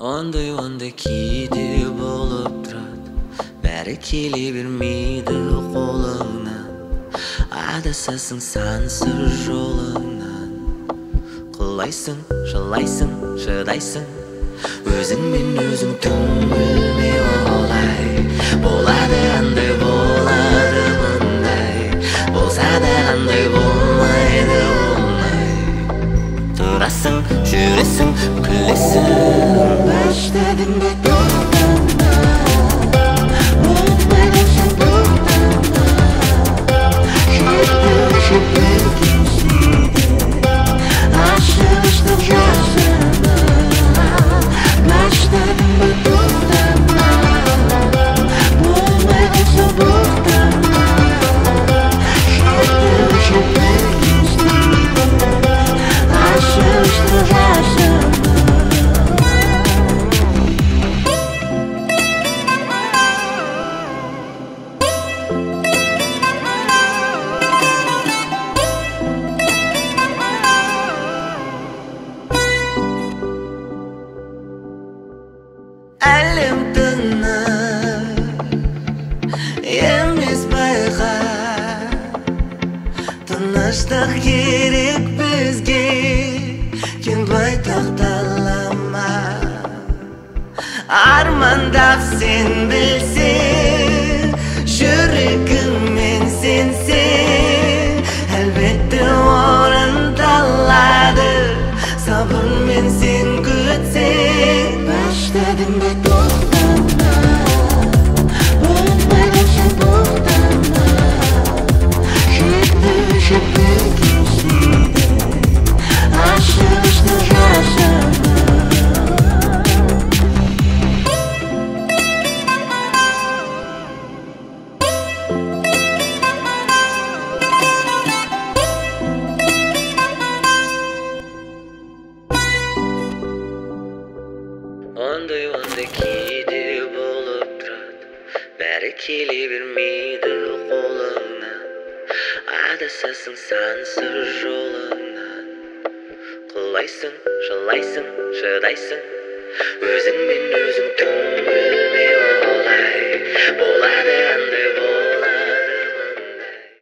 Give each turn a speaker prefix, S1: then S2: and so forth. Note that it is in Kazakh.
S1: Onday кейде болып тұрады, бәрі келе бермейді қолыңнан. Адасасың сансыз жолыңнан. Құлайсың, жылайсың, шыдайсың, өзіңмен өзің түңілме олай. Болады андай, болады бұндай, болса да қандай болмайды оңай. Тұрасың, жүресің, күлесің, başladın da toktama, unutmadın toktama. Şarkı kimseydi, açılıştık yaşama. Başladın da toktama, unutmadın toktama. Şarkı kimseydi, açılıştık yaşama. Әлем тынық емес байқа, тыныштық керек бізге, кең байтақ далама. Армандап сен білсең, жүрегіңмен сенсең, әлбетте орындалады. Сабырмен сен күтсең, başladın da toktama, unutmadın toktama. Şarkı kimseydi, açılıştık yaşama. Onday кейде болып тұрады, бәрі келе бермейді қолыңнан. Адасасың сансыз жолыңнан. Құлайсың, жылайсың, шыдайсың, өзіңмен өзің түңілме олай. Болады андай,